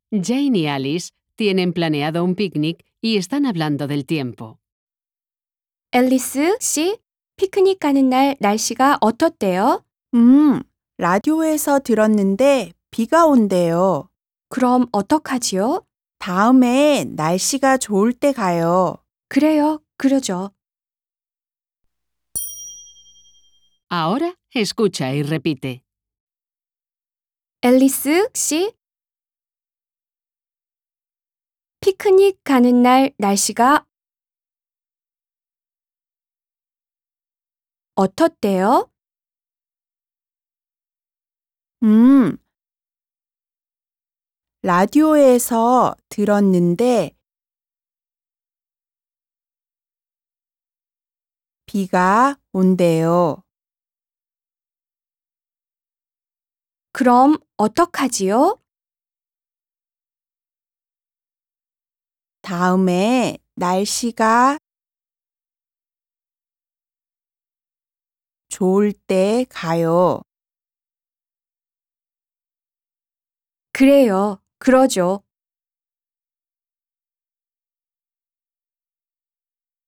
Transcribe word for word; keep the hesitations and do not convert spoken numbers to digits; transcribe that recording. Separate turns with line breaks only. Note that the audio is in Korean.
Jane y Alice tienen planeado un picnic y están hablando del tiempo.
앨리스 씨, 피크닉 가는 날 날씨가 어떻대요?
음, 라디오에서 들었는데 비가 온대요.
그럼 어떡하지요?
다음에 날씨가 좋을 때 가요.
그래요, 그러죠.
Ahora escucha y repite.
앨리스 씨, 피크닉 가는 날 날씨가 어떻대요?
음, 라디오에서 들었는데 비가 온대요.
그럼 어떡하지요?
다음에 날씨가 좋을 때 가요.
그래요, 그러죠.